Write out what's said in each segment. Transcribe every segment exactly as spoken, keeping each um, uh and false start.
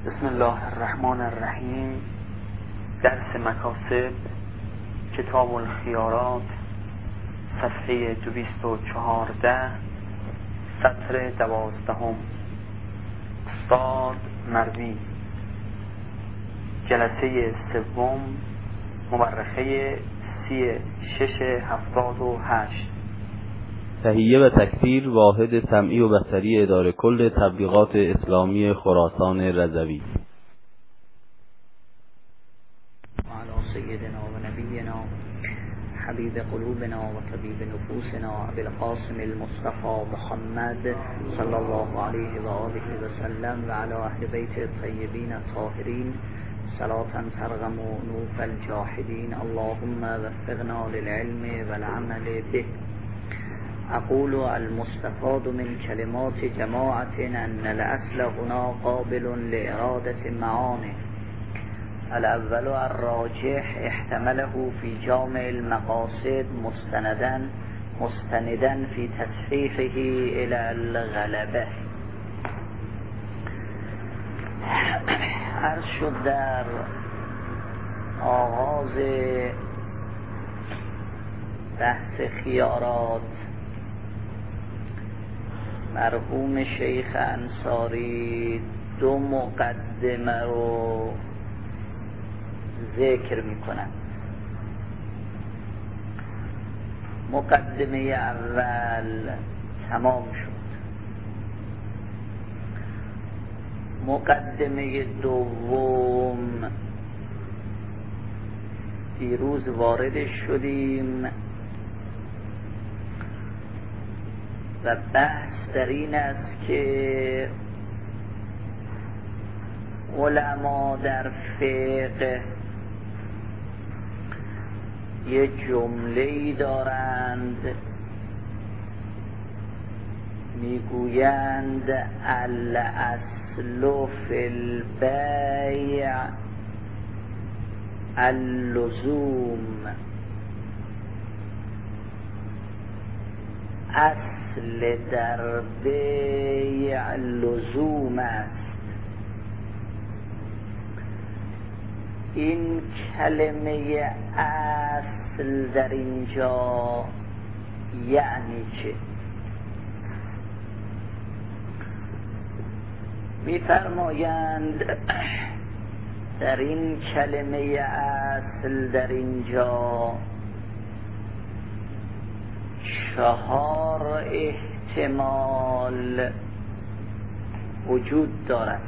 بسم الله الرحمن الرحیم. درس مکاسب، کتاب الخیارات، صفحه دویست و چهارده، سطر دوازدهم. استاد مروی، جلسه سوم، مورخه سی شش هفتاد و هشت. تهیه و تکثیر واحد سمعی و بصری اداره کل تبلیغات اسلامی خراسان رضوی. وعلى سيدنا ونبينا حبيب قلوبنا وطبيب نفوسنا أبي القاسم المصطفى محمد صلى الله عليه وآله وسلم وعلى أهل بيت الطيبين الطاهرين صلاة ترغم نوف الجاحدين. اللهم وفقنا للعلم والعمل به. أقول المستفاد من كلمات جماعة أن الأصل هنا قابل لإرادة معاني. الأول الراجح احتمله في جامع المقاصد مستندا مستندا في تصحيحه إلى الغلبة. عرض شد در آغاز بحث خیارات مرحوم شیخ انصاری دو مقدمه رو ذکر می کنند. مقدمه اول تمام شد. مقدمه دوم دیروز وارد شدیم و بحث در این است که علما در فقه یه جمله‌ای دارند میگویند الاصل فی البیع اللزوم. اصل در بیع لزوم است. این کلمه اصل در اینجا یعنی چه؟ می‌فرمایند در این کلمه اصل در اینجا چهار احتمال وجود دارد.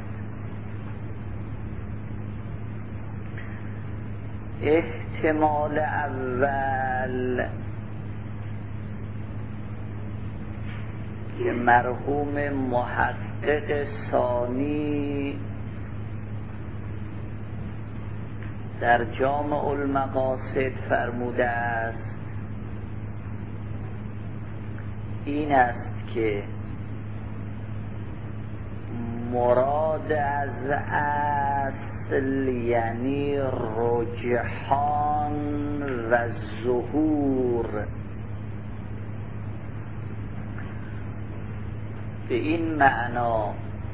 احتمال اول که مرحوم محقق ثانی در جامع المقاصد فرموده است این است که مراد از اصل یعنی رجحان و ظهور. به این معنا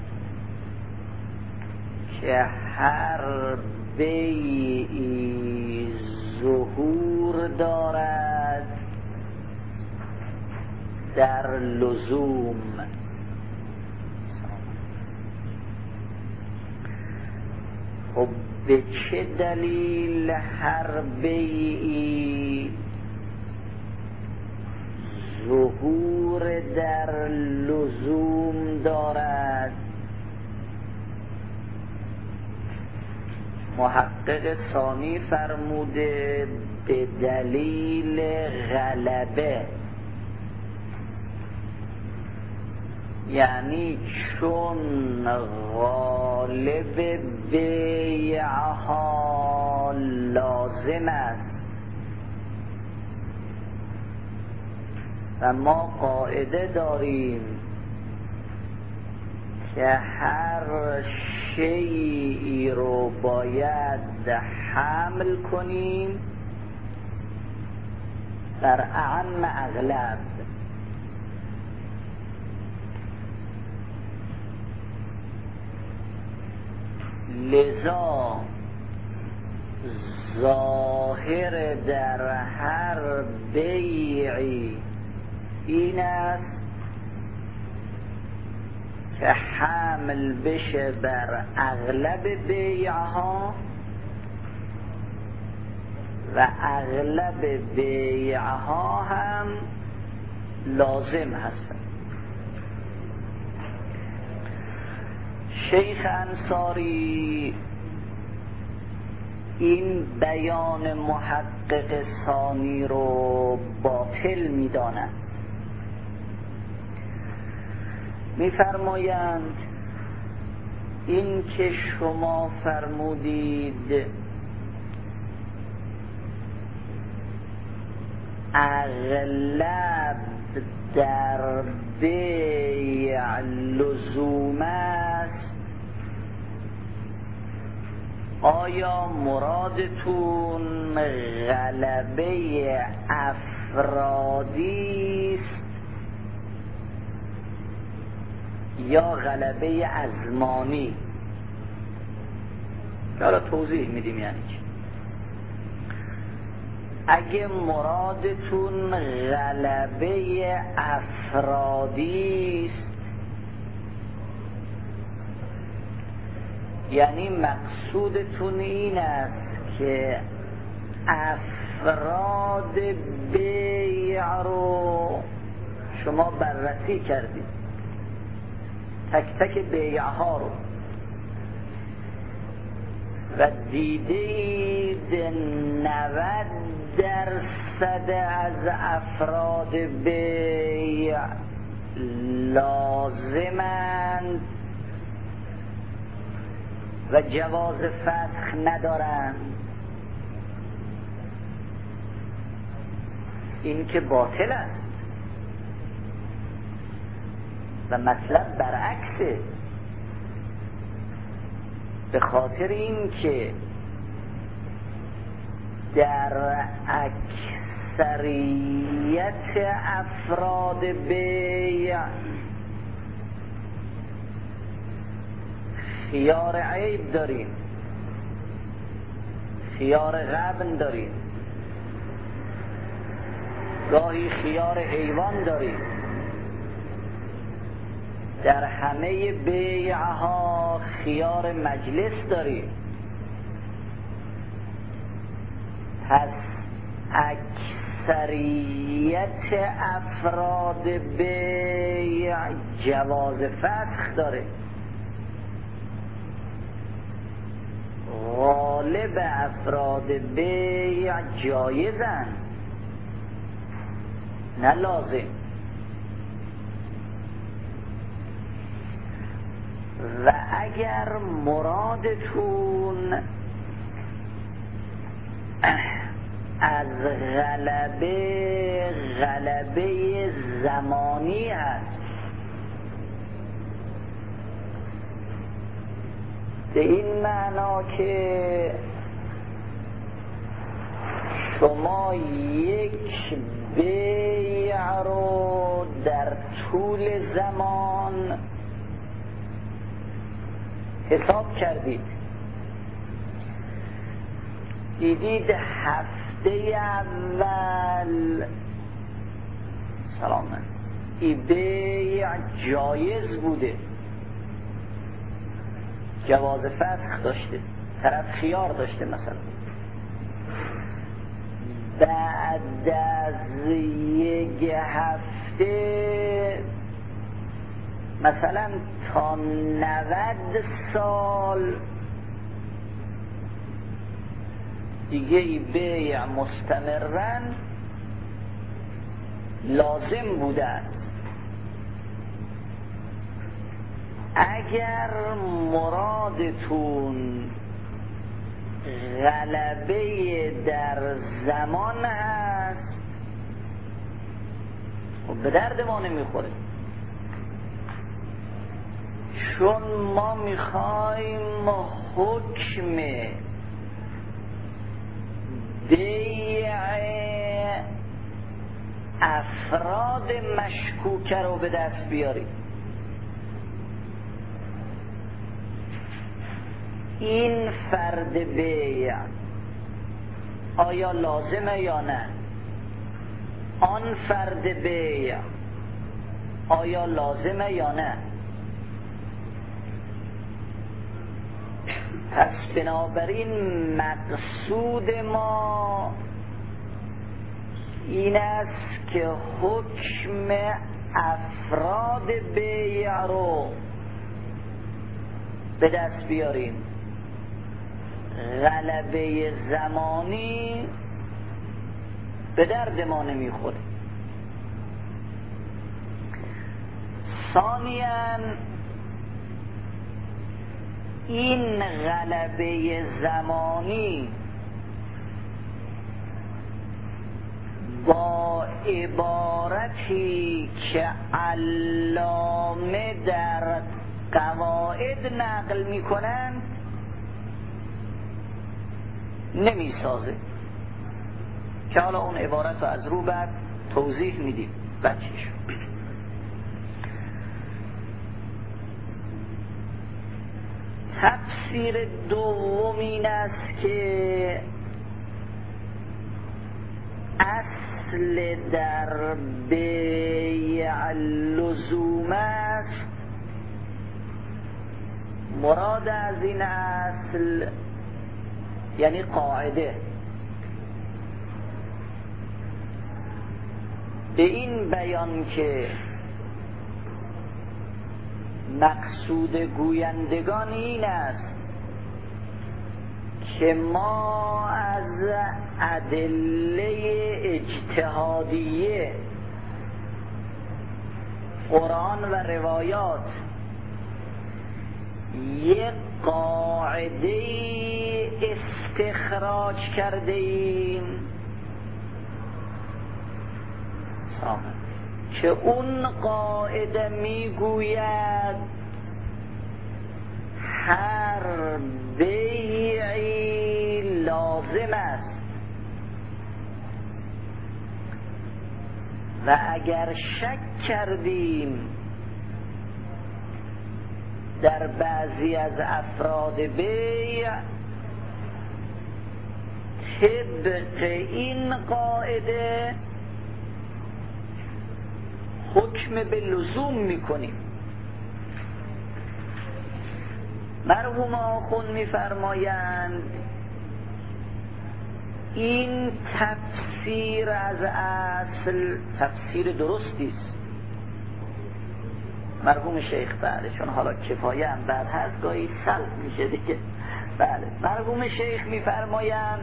که هر بیعی ظهور دارد در لزوم. خب به چه دلیل هر بیعی ظهور در لزوم دارد؟ محقق ثانی فرموده به دلیل غلبه، یعنی چون غالب بیعها لازم است و ما قاعده داریم که هر شیئی رو باید حمل کنیم در اعم اغلب. لذا ظاهر در هر بیعی این است که حمل بشه بر اغلب بیعها و اغلب بیعها هم لازم هستن. شیخ انصاری این بیان محقق ثانی رو باطل می‌دانند. می‌فرمایند این که شما فرمودید اغلب در بیع لزوم است، آیا مرادتون غلبه افرادی است یا غلبه ازمانی؟ حالا توضیح میدیم یعنی چی. اگه مرادتون غلبه افرادی است، یعنی مقصودتون این است که افراد بیع رو شما بررسی کردید، تک تک بیعها رو، و دیدید نود درصد از افراد بیع لازمند و جواز فسخ ندارند. این که باطل است و مطلب برعکسه، به خاطر این که در اکثریت افراد بیع خیار عیب داریم، خیار غبن داریم، گاهی خیار ایوان داریم. در همه بیعها خیار مجلس داریم. پس اکثریت افراد بیع جواز فسخ داره. غالب افراد بیع جایزن، نه لازم. و اگر مرادتون از غلبه غلبه زمانی هست، به این معنا که شما یک بیع رو در طول زمان حساب کردید، دیدید هفته اول سلام این بیع جایز بوده، جواز فسخ داشته، طرف خیار داشته، مثلا بعد از یک هفته مثلا تا نود سال دیگه ای بیع مستمرن لازم بودن. اگر مرادتون غلبه در زمان هست و به درد ما نمیخوره، چون ما میخوایم حکم بیع افراد مشکوکه رو به دست بیاریم. این فرد بیع آیا لازمه یا نه؟ آن فرد بیع آیا لازمه یا نه؟ پس بنابراین مقصود ما این است که حکم افراد بیع رو به دست بیاریم. غلبه زمانی به درد ما نمیخوره. ثانیاً این غلبه زمانی با عبارتی که علامه در قواعد نقل میکنند نمیسازه، که حالا اون عبارت رو از رو بعد توضیح میدیم بچه‌شو. تفسیر دوم این است که اصل در بیع لزوم است. مراد از این اصل یعنی قاعده به این بیان که مقصود گویندگان این است که ما از ادله اجتهادیه قرآن و روایات یک قاعده استخراج کرده ایم که اون قاعده میگوید هر بیعی لازم است و اگر شک کردیم در بعضی از افراد بیع طبق این قاعده حکم به لزوم میکنیم. مرحوم آخوند میفرمایند این تفسیر از اصل تفسیر درستی است. مرحوم شیخ بله، چون حالا کفایه هم بعد هست گاهی سلب میشه دیگه. بله مرحوم شیخ میفرمایند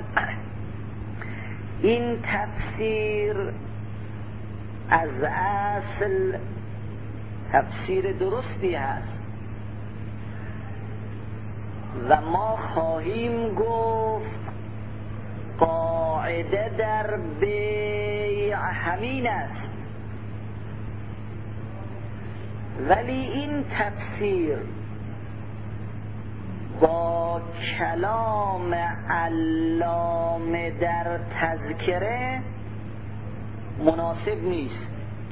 این تفسیر از اصل تفسیر درستی هست و ما خواهیم گفت قاعده در بیع همین است، ولی این تفسیر با کلام علامه در تذکره مناسب نیست،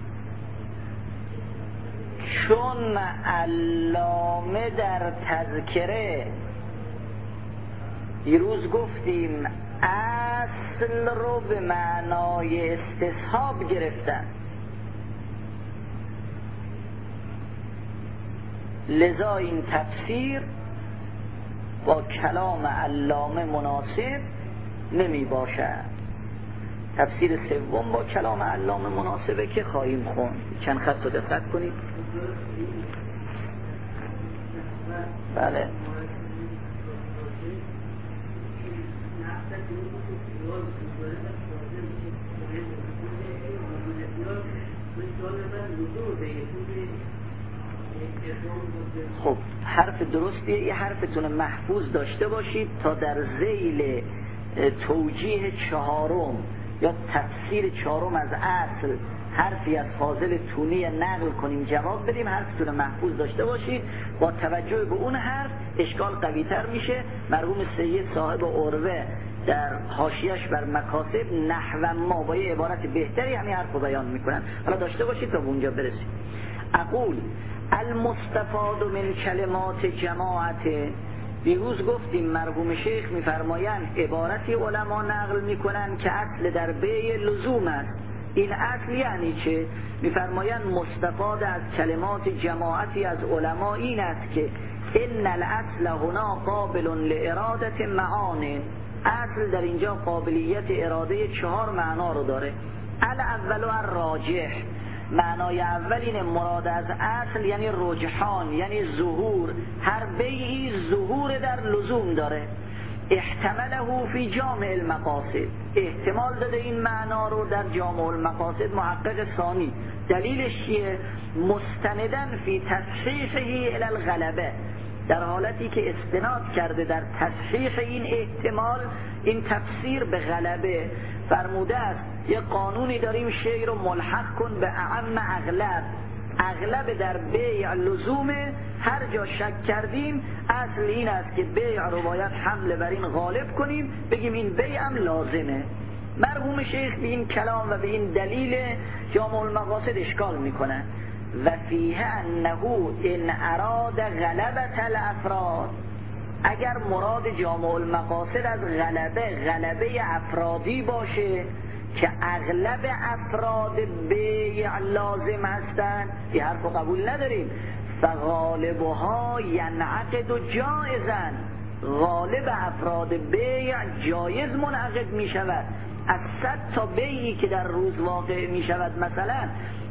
چون علامه در تذکره دیروز گفتیم اصل رو به معنای استصحاب گرفتن، لذا این تفسیر با کلام علامه مناسب نمی باشد. تفسیر سوم با کلام علامه مناسبه که خواهیم خوند. چند خط رو دقت کنید. بله خب حرف درستیه. یه حرفتون محفوظ داشته باشید تا در ذیل توجیه چهارم یا تفسیر چهارم از اصل حرفی از فاضل تونی نقل کنیم جواب بدیم. حرفتون محفوظ داشته باشید. با توجه به اون حرف اشکال قوی تر میشه. مرحوم سید صاحب عروه در حاشیه‌اش بر مکاسب نحو ما با یه عبارت بهتری همین حرف رو بیان میکنن. حالا داشته باشید تا به اونجا برسیم. اقول المستفاد من کلمات جماعت دیروز گفتیم مرحوم شیخ میفرمایند عبارتی علما نقل میکنن که اصل در بیع لزوم است. این اصل یعنی چه؟ میفرمایند مستفاد از کلمات جماعتی از علما این است که ان الاصل هنا قابل لارادة معان. اصل در اینجا قابلیت اراده چهار معنا رو داره. الاول و الراجح، معنای اول اینه مراد از اصل یعنی رجحان، یعنی ظهور. هر بیعی ظهور در لزوم داره. احتمله فی جامع المقاصد، احتمال داده این معنا رو در جامع المقاصد محقق ثانی. دلیلش چیه؟ مستندن فی تصحیحه الی الغلبه، در حالتی که استناد کرده در تصحیح این احتمال، این تفسیر به غلبه. فرموده است یه قانونی داریم شیء رو ملحق کن به اعم اغلب. اغلب در بیع لزومه، هر جا شک کردیم اصل این است که بیع رو باید حمله بر این غالب کنیم، بگیم این بیع هم لازمه. مرحوم شیخ به این کلام و به این دلیل جامع المقاصد اشکال میکنه. و فیه انه ان اراد غلبت الافراد، اگر مراد جامع المقاصد از غلبه غلبه افرادی باشه که اغلب افراد بیع لازم هستند، این حرف قبول نداریم. فغالبها ینعقد جائزا، غالب افراد بیع جایز منعقد می شود. از صد تا بیعی که در روز واقع می شود مثلا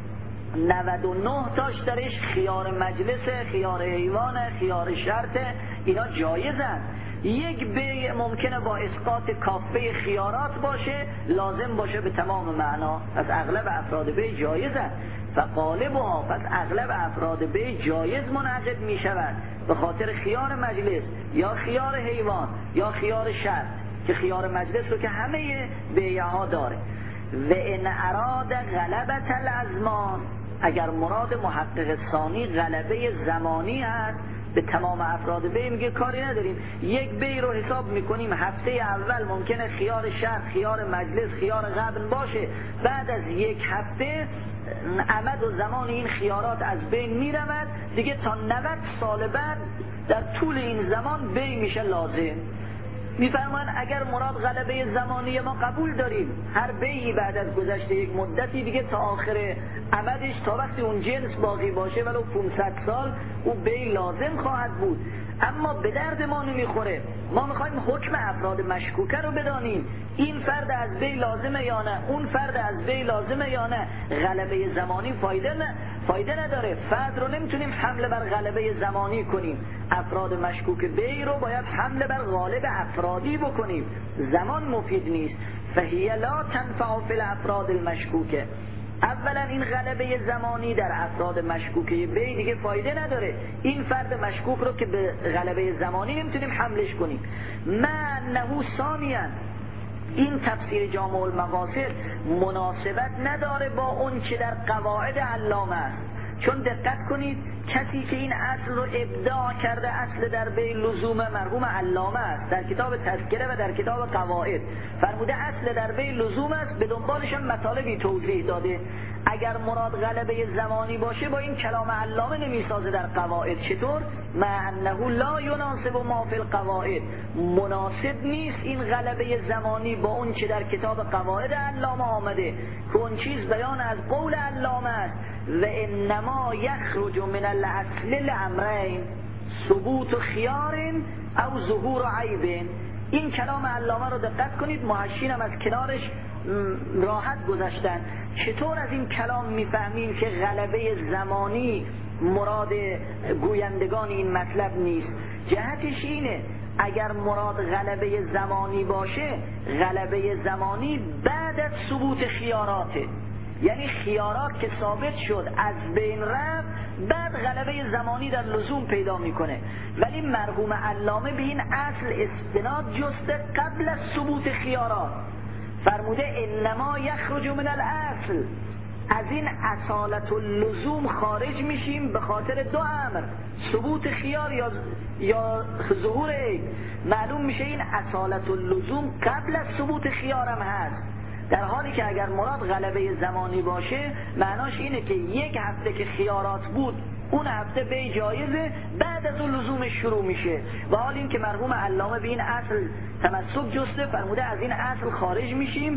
نود و نه تاش درش خیار مجلس، خیار حیوان، خیار شرط، اینا جایزن. یک بیع ممکنه با اسقاط کافه خیارات باشه، لازم باشه به تمام معنا. پس اغلب افراد بیع جایزن. فغالبها، پس اغلب افراد بیع جایز منعقد می شود به خاطر خیار مجلس یا خیار حیوان یا خیار شرط، که خیار مجلس رو که همه بیعها داره. و ان اراد غلبت الازمان، اگر مراد محقق ثانی غلبه زمانی هست به تمام افراد بیع، میگه کاری نداریم. یک بیع رو حساب میکنیم هفته اول ممکنه خیار شرط، خیار مجلس، خیار غبن باشه، بعد از یک هفته عمد و زمان این خیارات از بین میرود دیگه، تا نود سال بعد در طول این زمان بیع میشه لازم. میفرمان اگر مراد غلبه زمانی ما قبول داریم، هر بیعی بعد از گذشته یک مدتی دیگه تا آخر عمدش، تا وقتی اون جنس باقی باشه ولو پانصد سال، او بیع لازم خواهد بود. اما به درد ما نمیخوره. ما میخوایم حکم افراد مشکوکه رو بدانیم، این فرد از بیع لازمه یا نه، اون فرد از بیع لازمه یا نه. غلبه زمانی فایده نه فایده نداره. فرد رو نمیتونیم حمله بر غلبه زمانی کنیم. افراد مشکوک بیع رو باید حمله بر غالب افرادی بکنیم. زمان مفید نیست. فهی لا تنفع فی الافراد المشکوکه. اولا این غلبه زمانی در افراد مشکوکه بیع دیگه فایده نداره. این فرد مشکوک رو که به غلبه زمانی نمیتونیم حملش کنیم. من نهو ثانیاً، این تفسیر جامع المقاصد مناسبت نداره با اون که در قواعد علامه است. چون دقت کنید کسی که این اصل رو ابداع کرده، اصل در بیع لزوم، مرحوم علامه است. در کتاب تذکره و در کتاب قواعد فرموده اصل در بیع لزوم است، به دنبالش هم مطالبی توضیح داده. اگر مراد غلبه زمانی باشه با این کلام علامه نمیسازه در قواعد. چطور؟ مع انه لا یناسب ما فی القواعد، مناسب نیست این غلبه زمانی با اون که در کتاب قواعد علامه آمده، که اون چیز بیان از قول علامه است. و انما یخرج من الاصل الامرین ثبوت خیار او ظهور عیب. این کلام علامه رو دقت کنید، محشین هم از کنارش راحت گذاشتن. چطور از این کلام میفهمیم که غلبه زمانی مراد گویندگان این مطلب نیست؟ جهتش اینه اگر مراد غلبه زمانی باشه، غلبه زمانی بعد از ثبوت خیاراته، یعنی خیارات که ثابت شد از بین رفت، بعد غلبه زمانی در لزوم پیدا میکنه. ولی مرحوم علامه به این اصل استناد جسته قبل از ثبوت خیارات. فرموده انما یخرج من الاصل، از این اصالت اللزوم خارج میشیم به خاطر دو امر، ثبوت خیار یا یا ظهور عیب. معلوم میشه این اصالت اللزوم قبل از ثبوت خیارم هست، در حالی که اگر مراد غلبه زمانی باشه معناش اینه که یک هفته که خیارات بود اون هفته بی جایزه، بعد از اون لزومش شروع میشه. و حال این که مرحوم علامه به این اصل تمسک جسته، فرموده از این اصل خارج میشیم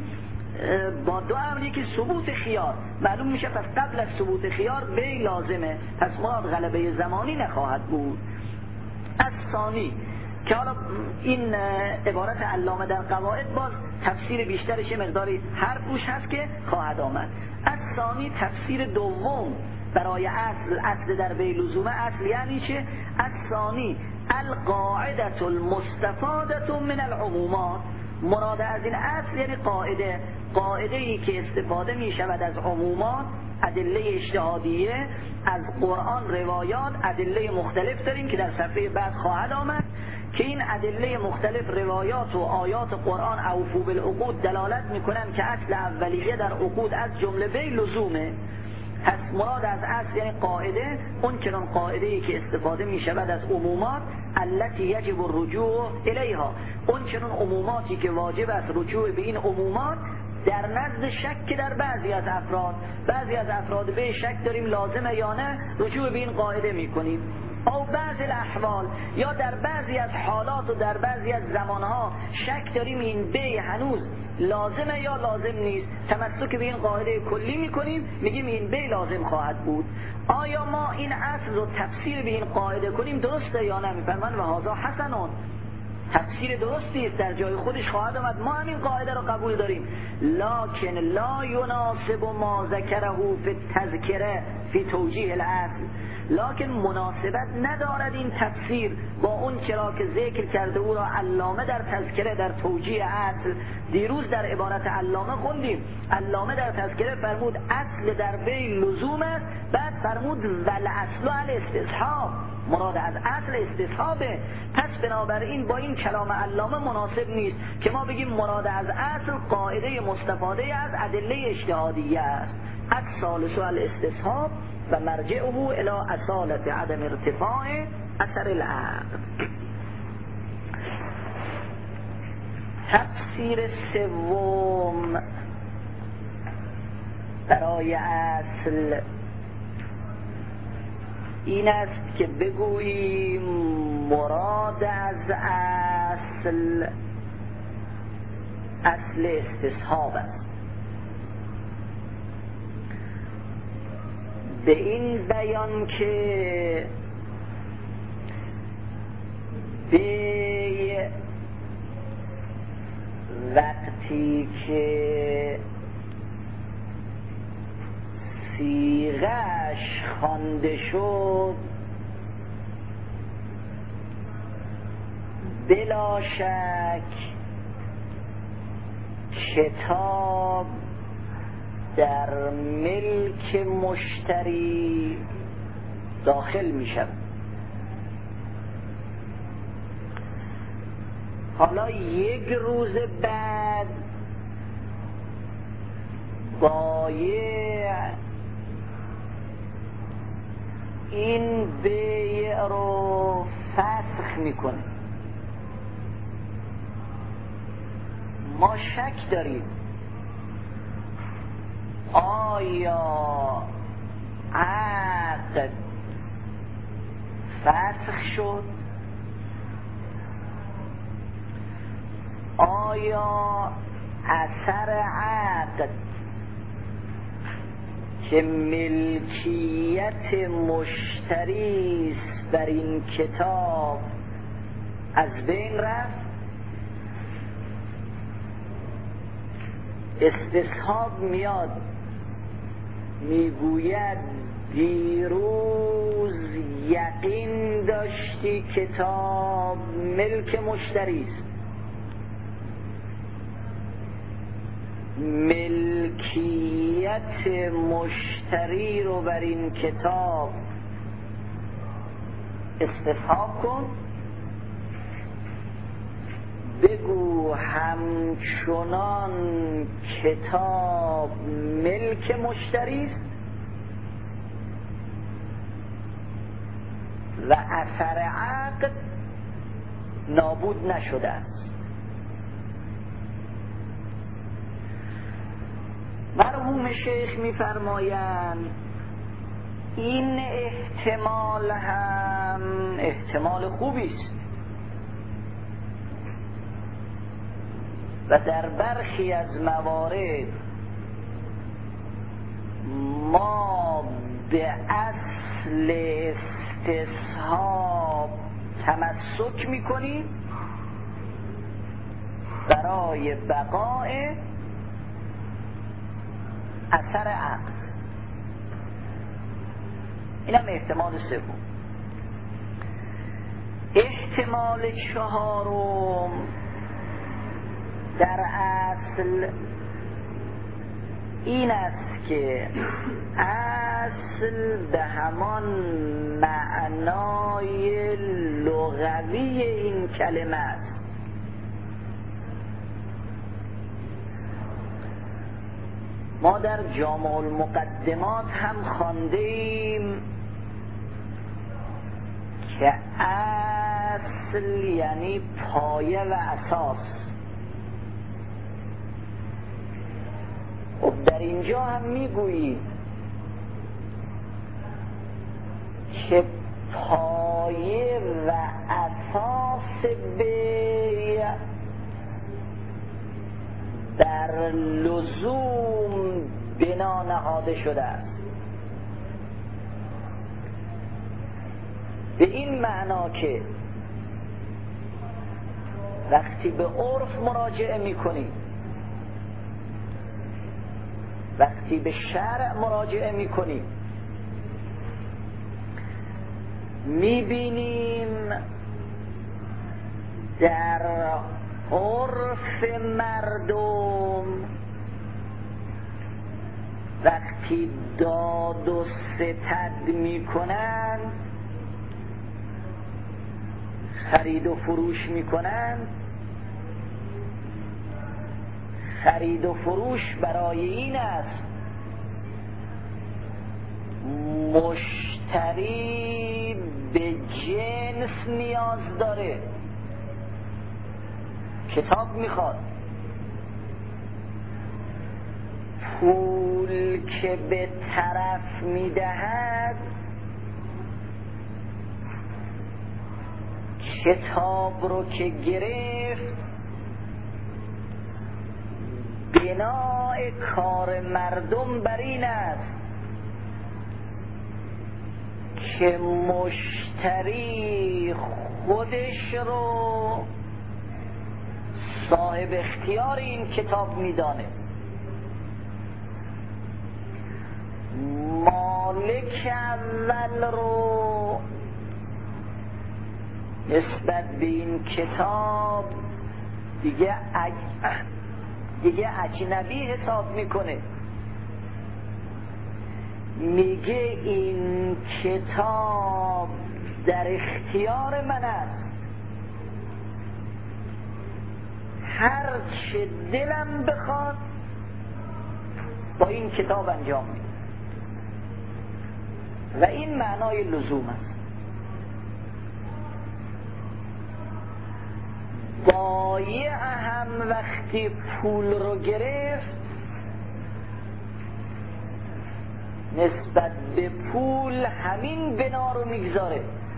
با دو امری که ثبوت خیار معلوم میشه، پس قبل از ثبوت خیار بی لازمه، پس مراد غلبه زمانی نخواهد بود. از ثانی که حالا این عبارت علامه در قواعد باز تفسیر بیشترش مقداری حرف روش هست که خواهد آمد. از ثانی تفسیر دوم برای اصل، اصل در بی لزومه، اصل یعنی چه؟ از ثانی القاعدة المستفادة من العمومات، مراد از این اصل یعنی قاعده، قاعده ای که استفاده می شود از عمومات، ادله اجتهادیه از قرآن، روایات، ادله مختلف داریم که در صفحه بعد خواهد آمد که این ادله مختلف، روایات و آیات قرآن اوفو بالعقود دلالت میکنن که اصل اولیه در عقود از جمله بی لزومه. پس مراد از اصل یعنی قاعده، اون چنان قاعده ای که استفاده می شود از عمومات التي یجب الرجوع الیها، اون چنان عموماتی که واجب است رجوع به این عمومات در نزد شک در بعضی از افراد، بعضی از افراد به شک داریم لازمه یا نه، رجوع به این قاعده می کنیم. او بعضی الاحوال، یا در بعضی از حالات و در بعضی از زمانها شک داریم این بی هنوز لازمه یا لازم نیست، تمسک به این قاعده کلی میکنیم، میگیم این بی لازم خواهد بود. آیا ما این اصل رو تفسیر به این قاعده کنیم درسته یا نه؟ میفرمان و هذا حسنون، تفسیر درستی است، در جای خودش خواهد آمد، ما همین قاعده رو قبول داریم. لکن لا یناسب ما ذکره فی التذکره فی توجیه الاصل، لکن مناسبت ندارد این تفسیر با اون چرا که ذکر کرده او را علامه در تذکره در توجیه اصل. دیروز در عبارت علامه خوندیم، علامه در تذکره فرمود اصل در بی لزوم است، بعد فرمود ول اصل الاستصحاب، مراد از اصل استصحابه. پس بنابراین با این کلام علامه مناسب نیست که ما بگیم مراد از اصل قاعده مستفاده از ادله اجتهادیه است. الثالث الاستصحاب و مرجعه الى اصالت عدم ارتفاع اثر العقل. تفسیر سوم برای اصل این است که بگوییم مراد از اصل اصل استصحاب است. به این بیان که به وقتی که صیغه‌اش خوانده شد بلا شک کتاب در ملک مشتری داخل می شود. حالا یک روز بعد بایع این بیع رو فسخ میکنه، ما شک داریم آیا عقد فسخ شد، آیا اثر عقد که ملکیت مشتری است بر این کتاب از بین رفت؟ استصحاب میاد میگوید دیروز یقین داشتی کتاب ملک مشتری است، ملکیت مشتری رو بر این کتاب استصحاب کن، بگو همچنان کتاب ملک مشتری است و اثر عقد نابود نشده است. مرحوم شیخ می‌فرمایند این احتمال هم احتمال خوبی است و در برخی از موارد ما به اصل استصحاب تمسک میکنیم برای بقای اثر عقل. این هم احتمال سوم. احتمال چهارم در اصل این است که اصل به همان معنای لغوی این کلمه است. ما در جامع المقدمات هم خوانده ایم که اصل یعنی پایه و اساس. خب در اینجا هم میگوییم که پایه و اساس بیع در لزوم بنا نهاده شده است. به این معنا که وقتی به عرف مراجعه میکنیم، وقتی به شرع مراجعه میکنیم، میبینیم در عرف مردم وقتی داد و ستد میکنن، خرید و فروش میکنن، خرید و فروش برای این است مشتری به جنس نیاز داره، کتاب میخواد، پول که به طرف میدهد کتاب رو که گرفت بنای کار مردم بر این است که مشتری خودش رو صاحب اختیار این کتاب میدانه، مالک اول رو نسبت به این کتاب دیگه اج... دیگه اجنبی حساب میکنه، میگه این کتاب در اختیار من است، هر چه دلم بخواد با این کتاب انجام میده و این معنای لزوم است. بایع هم وقتی پول رو گرفت نسبت به پول همین بنا رو میگذاره،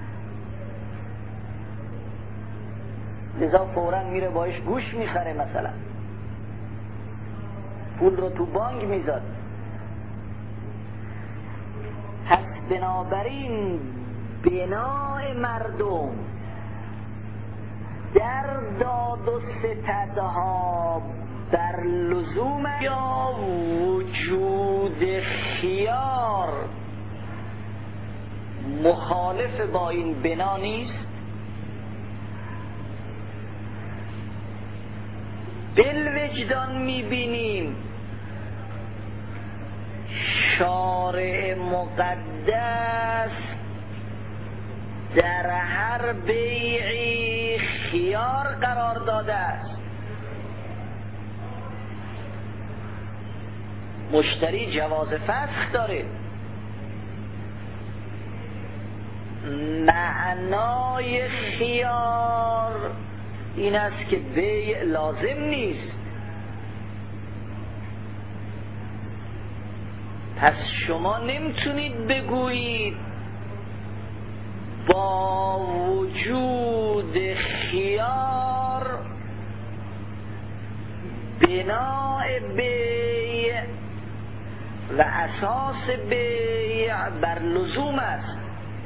لذا فوراً میره باش گوش میخره، مثلا پول رو تو بانک میذاره. پس بنابراین بنای مردم در داد و ستدها در لزوم یا وجود خیار مخالف با این بنا نیست. بالوجدان میبینیم شارع مقدس در هر بیعی خیار قرار داده است. مشتری جواز فسخ داره، معنای خیار این است که بیع لازم نیست، پس شما نمیتونید بگویید با وجود خیار بناء بیع و اساس بیع بر لزوم است،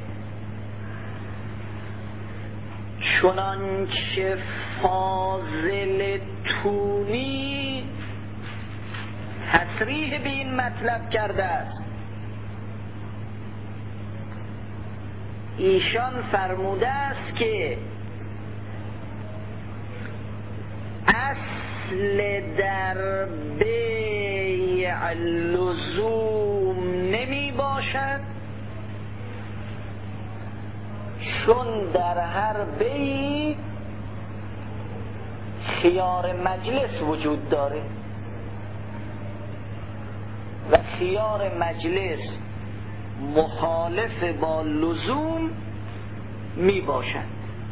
چنانچه فاضل تونی تصریح به این مطلب کرده است. ایشان فرموده است که اصل در بیع لزوم نمی باشد، چون در هر بیع خیار مجلس وجود داره و خیار مجلس مخالف با لزوم می باشد.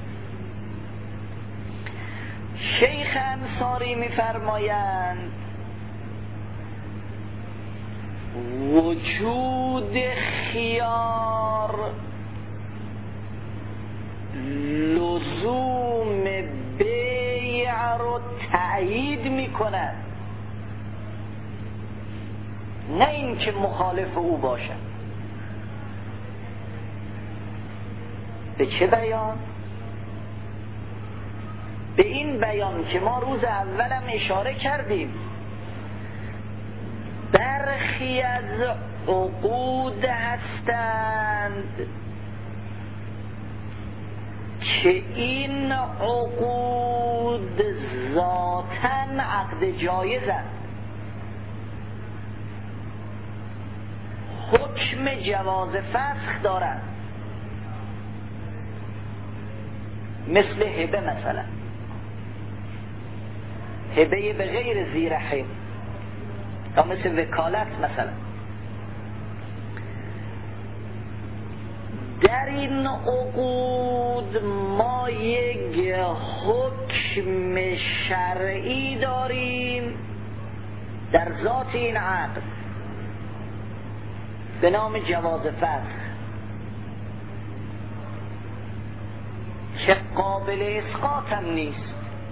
شیخ انصاری می فرمایند وجود خیار لزوم بیع رو تأیید می کند، نه اینکه مخالف او باشد. به چه بیان؟ به این بیان که ما روز اولم اشاره کردیم، برخی از عقود هستند که این عقود ذاتاً عقد جایزند، حکم جواز فسخ دارند، مثل هبه مثلا، هبه به غیر ذی رحم، یا مثل وکالت مثلا. در این عقود ما یک حکم شرعی داریم در ذات این عقد به نام جواز فسخ که قابل اسقاط هم نیست.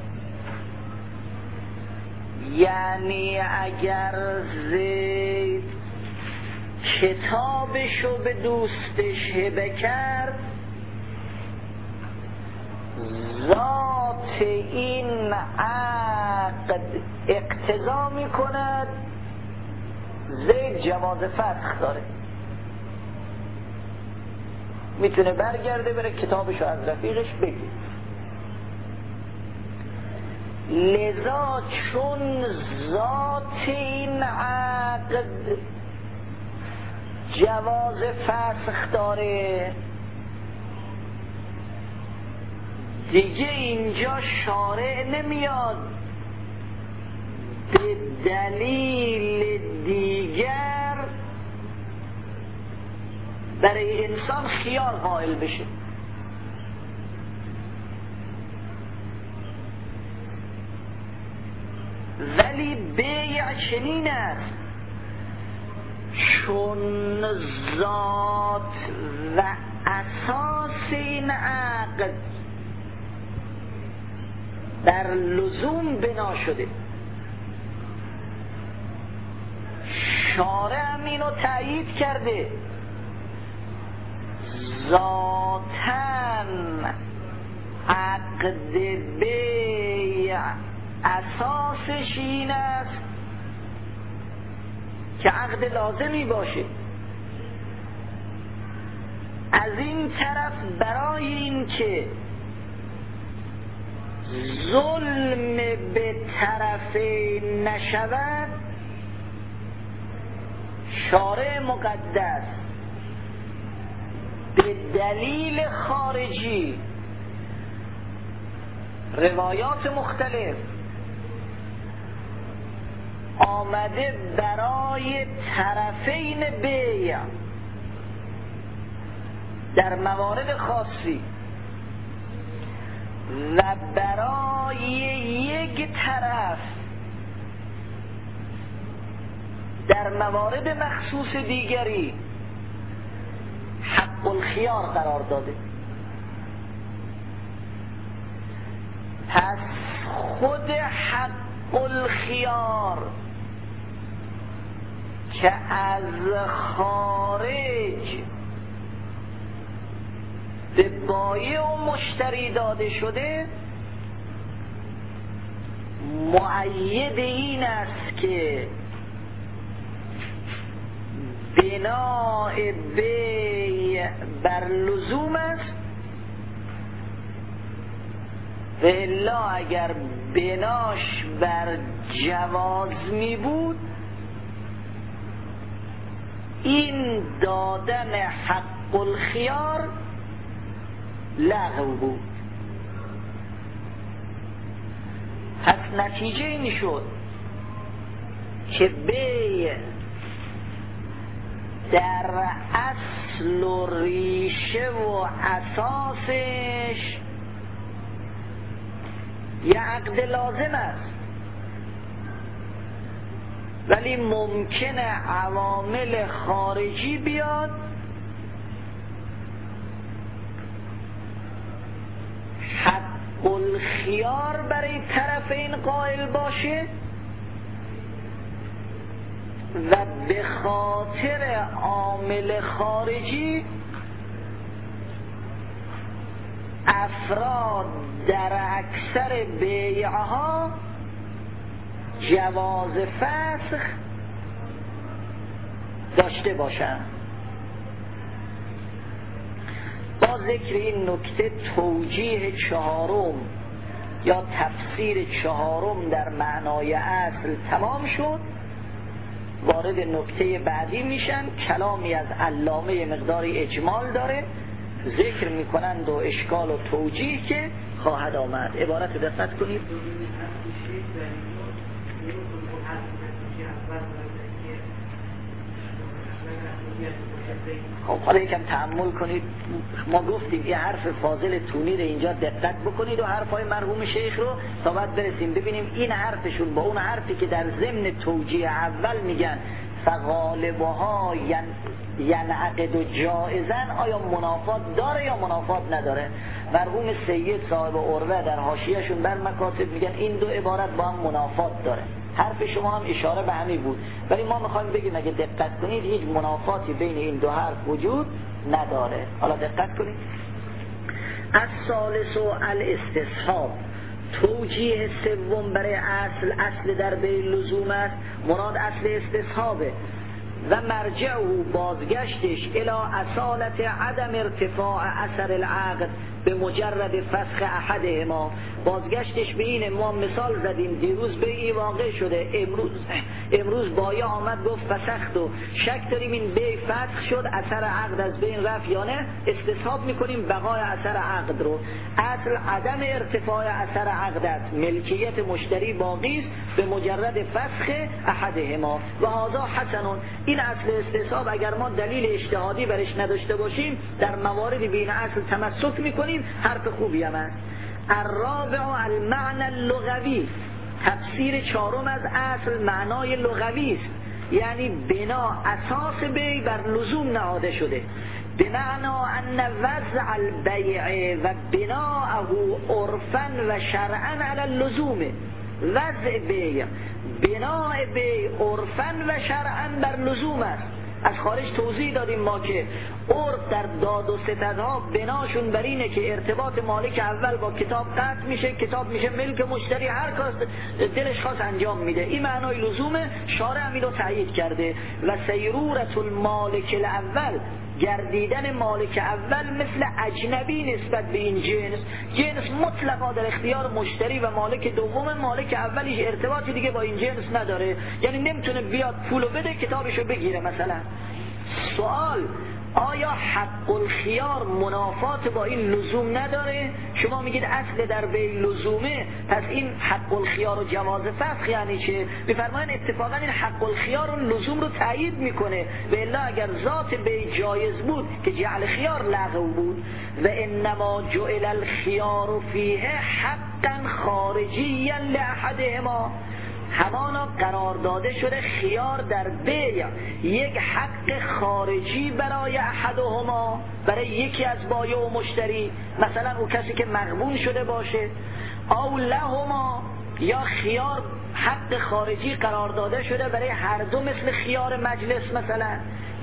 یعنی اگر زید کتابشو به دوستش هبه کرد، ذات این عقد اقتضا می کند زید جواز فسخ داره، میتونه برگرده بره کتابشو از رفیقش بگیر. لذا چون ذات این عقد جواز فسخ داره، دیگه اینجا شارع نمیاد به دلیل دیگر برای انسان خیار قائل بشه. ولی بیع چنین است، چون ذات و اساس این عقد در لزوم بنا شده، شارع هم اینو تأیید کرده، ذاتاً عقد بیع اساسش این است که عقد لازمی باشه. از این طرف برای این که ظلم به طرف نشود، شارع مقدس به دلیل خارجی روایات مختلف آمده برای طرفین بیع در موارد خاصی و برای یک طرف در موارد مخصوص دیگری حق الخیار قرار داده. پس خود حق الخیار که از خارج به بایع و مشتری داده شده مؤید این است که بناء بیع بر لزوم است، و الا اگر بناش بر جواز می بود این دادن حق الخیار لغو بود. پس نتیجه این شد که بیع در اصل و ریشه و اساسش یه عقد لازم است، ولی ممکنه عوامل خارجی بیاد حق الخیار برای طرفین قائل باشه و به خاطر عامل خارجی افراد در اکثر بیعها جواز فسخ داشته باشند. با ذکر این نکته توجیه چهارم یا تفسیر چهارم در معنای اصل تمام شد. وارد نکته بعدی میشن. کلامی از علامه مقداری اجمال داره، ذکر میکنند و اشکال و توجیه که خواهد آمد. عبارت دقت کنید. خب حالا یکم تأمل کنید. ما گفتیم یه حرف فاضل تونی رو اینجا دقت بکنید و حرفای مرحوم شیخ رو تا بعد برسیم ببینیم این حرفشون با اون حرفی که در ضمن توجیه اول میگن فغالبها ینعقد و جائزن آیا منافات داره یا منافات نداره. مرحوم سید صاحب عروه در حاشیه‌شون بر مکاتب میگن این دو عبارت با هم منافات داره. حرف شما هم اشاره به همین بود، ولی ما میخوایم بگیم اگه دقت کنید هیچ منافاتی بین این دو حرف وجود نداره. حالا دقت کنید. الثالث الاستصحاب، توجیه سوم برای اصل. اصل در بیع لزوم است، مراد اصل استصحابه و مرجع او بازگشتش الى اصالت عدم ارتفاع اثر العقد به مجرد فسخ احدهما. بازگشتش به این ما مثال زدیم دیروز بیعی واقع شده، امروز امروز بایع آمد گفت فسخت و شک داریم این بیع فسخ شد، اثر عقد از بین رفت یا نه، استصحاب میکنیم بقای اثر عقد رو. اصل عدم ارتفاع اثر عقد است، ملکیت مشتری باقی است به مجرد فسخ احدهما و هذا حسن. این اصل استصحاب اگر ما دلیل اجتهادی برش نداشته باشیم در مواردی بین اصل تمسک میکنیم، حرف خوبی هم است. الرابع المعنى اللغوی، تفسیر چهارم از اصل معنای لغوی است، یعنی بنا اساس بیع بر لزوم نهاده شده، بمعنی ان وضع البیع و بناءه عرفا و شرعا علی اللزوم. وضع بیع، بناء بیع عرفا و شرعا بر لزوم است. از خارج توضیح دادیم ما که عرف در داد و ستدها بناشون بر اینه که ارتباط مالک اول با کتاب قطع میشه، کتاب میشه ملک مشتری، هر کار دلش خواست انجام میده. این معنای لزومه، شارع هم اینو تأیید کرده. و سیرورت المالک الاول، گردیدن مالک اول مثل اجنبی نسبت به این جنس، جنس مطلقا در اختیار مشتری و مالک دوم، مالک اولیش ارتباطی دیگه با این جنس نداره، یعنی نمیتونه بیاد پولو بده کتابشو بگیره. مثلا سوال، آیا حق الخیار منافات با این لزوم نداره؟ شما میگید اصل در بیع لزومه، پس این حق الخیار و جواز فسخ یعنی چه؟ میفرماین اتفاقا این حق الخیار و لزوم رو تایید میکنه، و الا اگر ذات بیع جایز بود که جعل خیار لغو بود. و انما جعل الخیار فیه حقا خارجیا لاحدهما، همانا قرار داده شده خیار در بیع یک حق خارجی برای احدهما، برای یکی از بایع و مشتری، مثلا او کسی که مغبون شده باشه، او لهما، یا خیار حق خارجی قرار داده شده برای هر دو مثل خیار مجلس مثلا.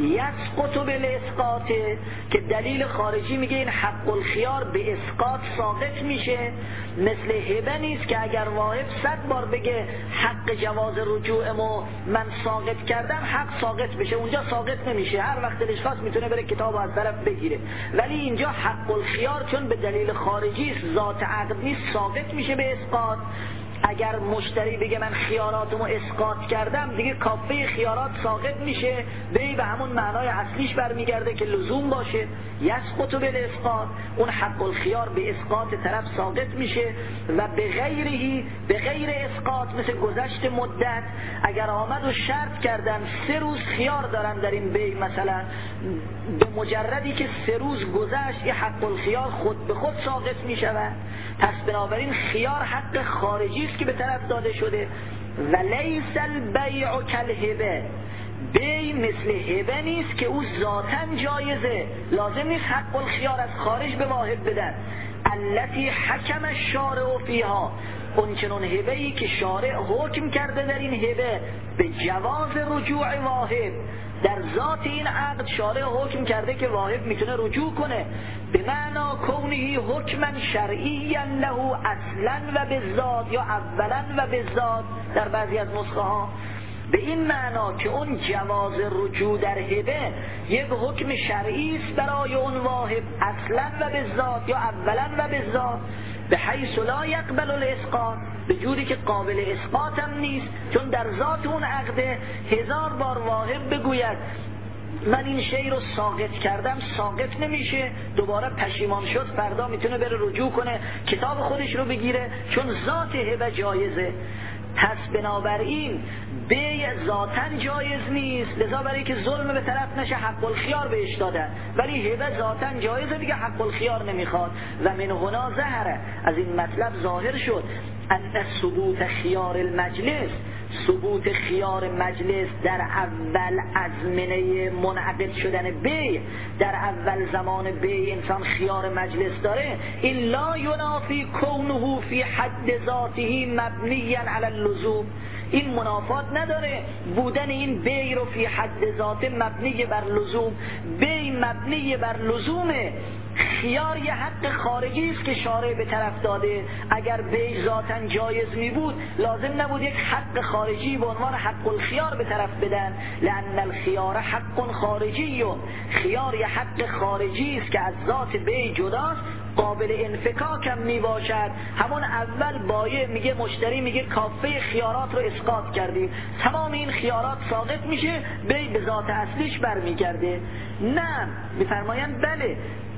یسقط بالاسقاط، که دلیل خارجی میگه این حق الخیار به اسقاط ساقط میشه. مثل هبه نیست که اگر واهب صد بار بگه حق جواز رجوعمو من ساقط کردم، حق ساقط بشه، اونجا ساقط نمیشه، هر وقت دلش خواست میتونه بره کتابو از طرف بگیره. ولی اینجا حق الخیار چون به دلیل خارجی است، ذات عقد نیست، ساقط میشه به اسقاط. اگر مشتری بگه من خیاراتمو اسقاط کردم، دیگه کافه خیارات ساقط میشه، بی به همون معنای اصلیش برمیگرده که لزوم باشه. یسقط بالاسقاط، اون حق الخیار به اسقاط طرف ساقط میشه. و به غیرهی، به غیر اسقاط، مثل گذشت مدت، اگر آمد و شرط کردن سه روز خیار دارن در این بی مثلا، به مجردی که سه روز گذشت یه حق الخیار خود به خود ساقط میشود. پس بنابراین خیار حق خارجی است که به طرف داده شده. و لیس البیع کالهبه، بی مثل هبه نیست که او ذاتاً جایزه، لازم نیست حق الخیار از خارج به واهب بدن. التي حکم الشارع فیها، اون چنون هبه‌ای که شارع حکم کرده در این هبه به جواز رجوع واهب، در ذات این عقد شارع حکم کرده که واهب میتونه رجوع کنه، به معنا کونه حکما شرعیا له اصلا و بالذات، یا اولا و بالذات در بعضی از نسخه ها، به این معنا که اون جواز رجوع در هبه یک حکم شرعی است برای اون واهب، اصلا و بالذات یا اولا و بالذات، به حیث لا یقبل الاسقاط، به جوری که قابل اسقاط هم نیست، چون در ذات اون عقده هزار بار واهب بگوید من این شی رو ساقط کردم، ساقط نمیشه، دوباره پشیمان شد، فردا میتونه بره رجوع کنه، کتاب خودش رو بگیره، چون ذات هبه جایزه. پس بنابراین بیع ذاتاً جایز نیست، لذا برای که ظلم به طرف نشه حق الخیار بهش دادن، ولی هبه ذاتاً جایزه، دیگه حق الخیار نمیخواد. و من هنا ظهره، از این مطلب ظاهر شد ان ثبوت خیار المجلس، ثبوت خیار مجلس در اول ازمنه منعقد شدن بیع، در اول زمان بیع انسان خیار مجلس داره، این لا ینافی کونه فی حد ذاته مبنیا علی اللزوم، این منافات نداره بودن این بیع رو فی حد ذاته مبنی بر لزوم. بیع مبنی بر لزومه، خیار یه حق خارجی است که شارع به طرف داده. اگر بیع ذاتاً جایز می بود لازم نبود یک حق خارجی به عنوان حق الخیار به طرف بدن، لأن الخیار حق خارجی، خیار یه حق خارجی است که از ذات بیع جداست، قابل انفکاک هم می باشد. همون اول بایع میگه، مشتری میگه کافه خیارات رو اسقاط کردیم، تمام این خیارات ساقط میشه، بیع به ذات اصلیش برمیگرده. نه، میفرمایند بله،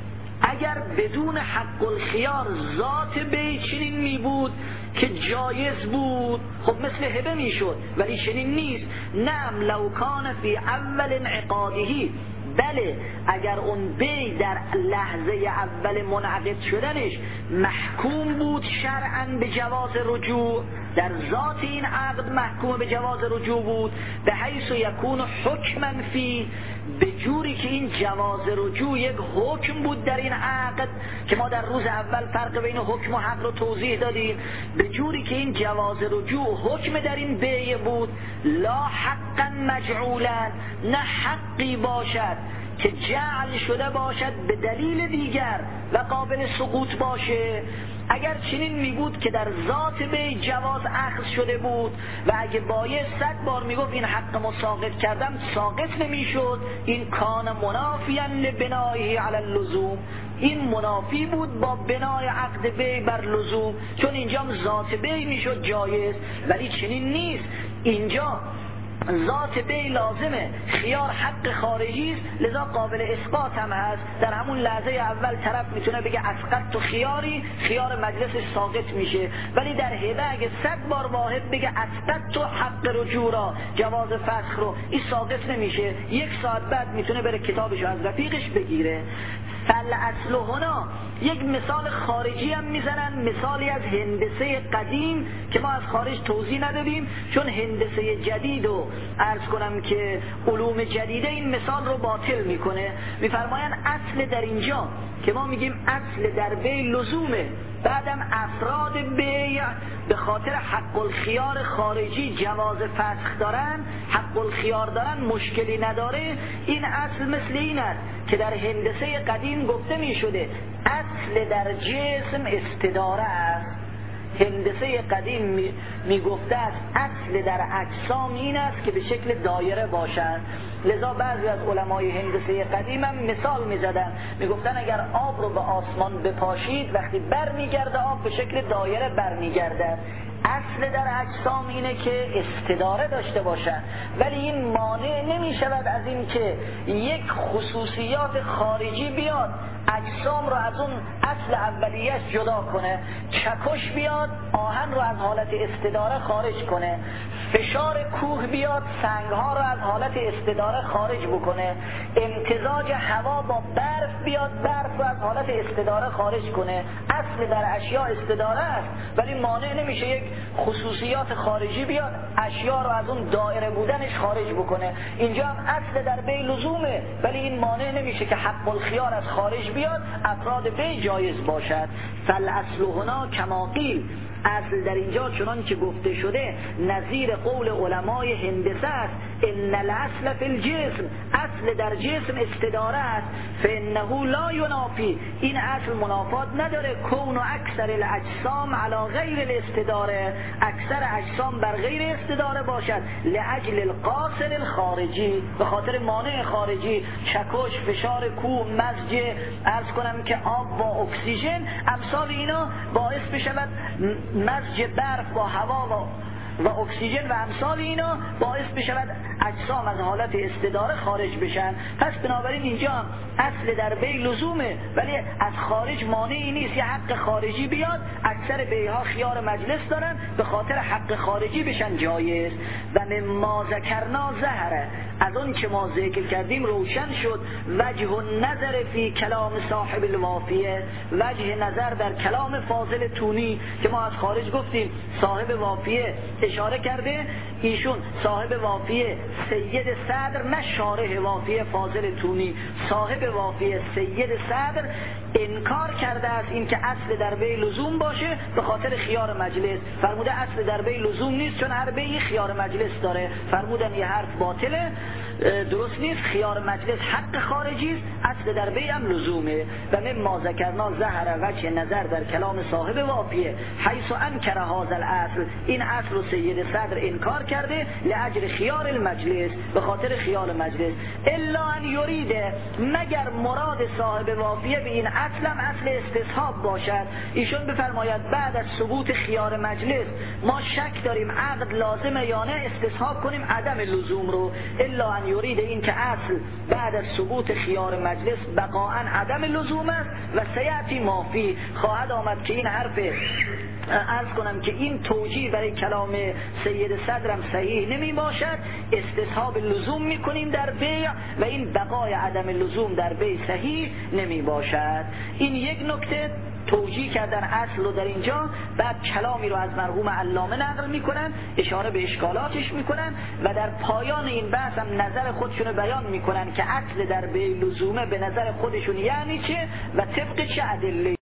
اگر بدون حق الخیار ذات بیع چنین می بود که جایز بود، خب مثل هبه می شد، ولی چنین نیست. نعم لو کان فی اول انعقادهی، بله اگر اون بیع در لحظه اول منعقد شدنش محکوم بود شرعاً به جواز رجوع، در ذات این عقد محکوم به جواز رجوع بود، به حیث یکون حکما فی، به جوری که این جواز رجوع یک حکم بود در این عقد که ما در روز اول فرق بین حکم و حق رو توضیح دادیم، به جوری که این جواز رجوع حکم در این بیع بود، لا حقا مجعولا، نه حقی باشد که جعل شده باشد به دلیل دیگر و قابل سقوط باشه. اگر چنین می بود که در ذات بیع جواز اخذ شده بود و اگه بایع صد بار می گفت این حق مساقط کردم، ساقط نمی شد، این کان منافیاً لبنایه علی اللزوم، این منافی بود با بنای عقد بیع بر لزوم، چون اینجا ذات بیع می شد جایز، ولی چنین نیست. اینجا ذات بیع لازمه، خیار حق خارجی است، لذا قابل اسقاط هم هست. در همون لحظه اول طرف میتونه بگه اسقط تو خیاری، خیار مجلسش ساقط میشه، ولی در هبه اگه صد بار واحد بگه اسقط تو حق رجوع را، جواز فسخ رو، این ساقط نمیشه، یک ساعت بعد میتونه بره کتابش از رفیقش بگیره. فالاصل هنا یک مثال خارجی هم میزنن، مثالی از هندسه قدیم که ما از خارج توضیح ندادیم، چون هندسه جدید و عرض کنم که علوم جدیده این مثال رو باطل میکنه. میفرماین اصل در اینجا که ما میگیم اصل در بیع لزومه، بعدم افراد بیع به خاطر حق الخیار خارجی جواز فسخ دارن، حق الخیار دارن، مشکلی نداره. این اصل مثل این است که در هندسه قدیم گفته میشده اصل در جسم استداره است. هندسه قدیم می, می گفته است اصل در اجسام این است که به شکل دایره باشند. لذا بعضی از علمای هندسه قدیم هم مثال می زدن، می گفتن اگر آب رو به آسمان بپاشید وقتی بر می گرده آب به شکل دایره بر می گرده. اصل در اجسام اینه که استداره داشته باشن، ولی این مانع نمی شود از این که یک خصوصیات خارجی بیاد اجسام رو از اون اصل اولیه‌اش جدا کنه. چکش بیاد آهن رو از حالت استداره خارج کنه، فشار کوه بیاد سنگ‌ها رو از حالت استداره خارج بکنه، امتزاج هوا با برف بیاد برف رو از حالت استداره خارج کنه. اصل در اشیاء استداره است، ولی مانع نمیشه یک خصوصیات خارجی بیاد اشیاء رو از اون دایره بودنش خارج بکنه. اینجا هم اصل در بیع لزومه، ولی این مانع نمیشه که حق الخیار از خارج بیاد افراد بیع جایز باشد. فالاصل هنا کما قیل، اصل در اینجا چنان که گفته شده نظیر قول علمای هندسه است. ان الاصل فی الجسم، اصل در جسم استداره است. فانه لا ینافی، این اصل منافات نداره. کون و اکثر الاجسام علی غیر الاستداره، اکثر اجسام بر غیر استداره باشد. لاجل القاصر الخارجی، به خاطر مانع خارجی، چکش، فشار کوه، مزج، عرض کنم که آب با اکسیژن، امثال اینا باعث بشود مزج برف با هوا و و اکسیژن و امثال اینا باعث بشود اجسام از حالت استداره خارج بشن. پس بنابراین اینجا هم اصل در بیع لزومه، ولی از خارج مانعی نیست. یه حق خارجی بیاد، اکثر بیعها خیار مجلس دارن، به خاطر حق خارجی بشن جایز. و مما ذکرنا ظهره، از اون که ما ذکر کردیم روشن شد وجه نظر فی کلام صاحب الوافیه، وجه نظر در کلام فاضل تونی که ما از خارج گفتیم صاحب وافیه اشاره کرده. ایشون صاحب وافیه سید صدر، نه شارح وافیه فاضل تونی، صاحب وافیه سید صدر انکار کرده است این که اصل در بیع لزوم باشه به خاطر خیار مجلس. فرموده اصل در بیع لزوم نیست، چون هر بیعی خیار مجلس داره. فرمودن یه حرف باطله، درست نیست. خیار مجلس حق خارجی است، اصل در بیع هم لزومه. و مما ذکرنا ظهر وجه نظر در کلام صاحب وافیه حیث انکر هذا الاصل، این اصل رو سید صدر انکار کرده لاجل خیار المجلس، به خاطر خیار مجلس. الا ان یریده، مگر مراد صاحب وافیه به این اصل هم اصل استصحاب باشد. ایشون بفرماید بعد از ثبوت خیار مجلس ما شک داریم عقد لازمه یا نه، استصحاب کنیم عدم لزوم رو. الا ان یریده، این که اصل بعد از ثبوت خیار مجلس بقاء عدم لزوم است. و سیأتی مافی، خواهد آمد که این حرف عرض کنم که این توجیه برای کلام سید صدرم صحیح نمی باشد. استصحاب لزوم می کنیم در بیع و این بقای عدم لزوم در بیع صحیح نمی باشد. این یک نکته توجیه کردن اصل رو در اینجا. بعد کلامی رو از مرحوم علامه نقل میکنن، اشاره به اشکالاتش میکنن و در پایان این بحث هم نظر خودشون بیان میکنن که اصل در بیع لزومه به نظر خودشون یعنی چه و طبق چه ادله.